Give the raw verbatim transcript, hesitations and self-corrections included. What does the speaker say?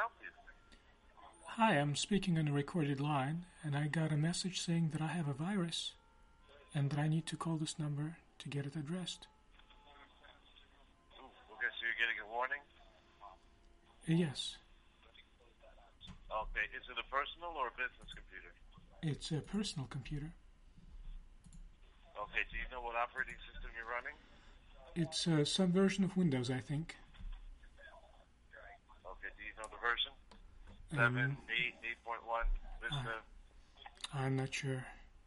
help you? Hi, I'm speaking on a recorded line, and I got a message saying that I have a virus, and that I need to call this number to get it addressed. Ooh, okay, so you're getting a warning? Uh, yes. Okay, is it a personal or a business computer? It's a personal computer. Okay, do you know what operating system you're running? It's uh, some version of Windows, I think. Okay, do you know the version? Um, seven, eight, eight point one, Vista? Uh, I'm not sure.